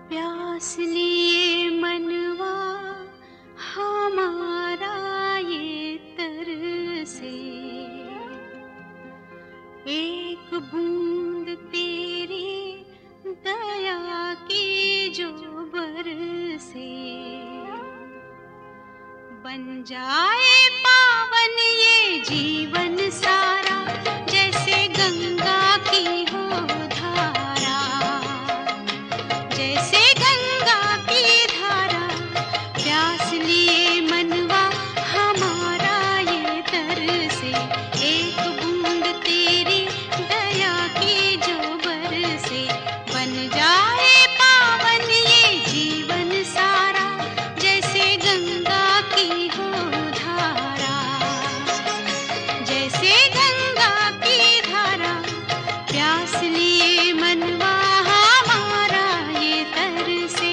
प्यास लिए मनवा हमारा ये तरसे, एक बूंद तेरी दया की जो बरसे, बन जाए पावन ये जीवन सारा, जैसे गंगा की हो धारा, जैसे गंगा की धारा। प्यास लिए मनवा हमारा ये तरसे, एक बूंद तेरी दया की जो बरसे, बन जाए पावन ये जीवन सारा, जैसे गंगा की हो धारा, जैसे गंगा की धारा। प्यास लिए मनवा हमारा ये तरसे।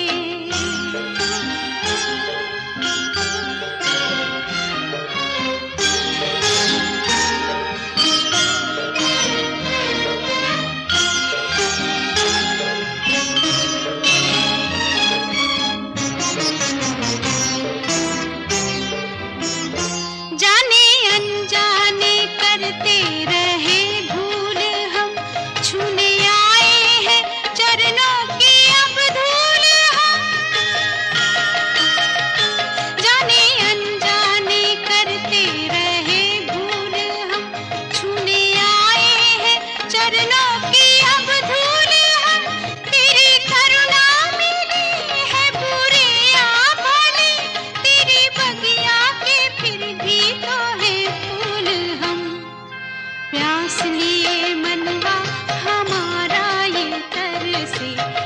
जाने अनजाने करते रहे भूल हम, छूने आए हैं चरणों की अब धूल हम। जाने अनजाने करते रहे भूल हम, छूने आए हैं चरणों की अब धूल हम। तेरी करुणा मिली है बुरे या भले, तेरी बगिया के फिर भी तो है फूल हम। प्यास लिए मनवा हमारा ये तरसे,